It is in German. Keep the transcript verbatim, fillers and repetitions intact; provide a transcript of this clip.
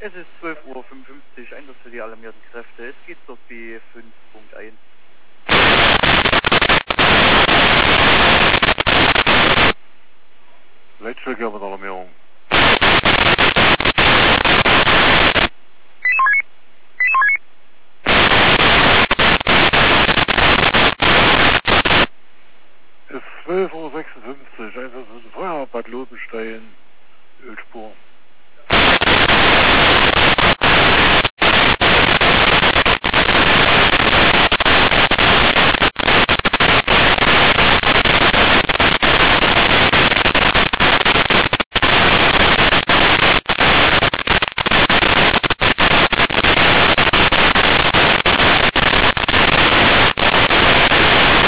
Es ist zwölf Uhr fünfundfünfzig, Einsatz für die alarmierten Kräfte. Es geht zur B fünf Punkt eins. Leitstücke mit Alarmierung. Es ist zwölf Uhr sechsundfünfzig, Einsatz für den Feuerbad Lobenstein.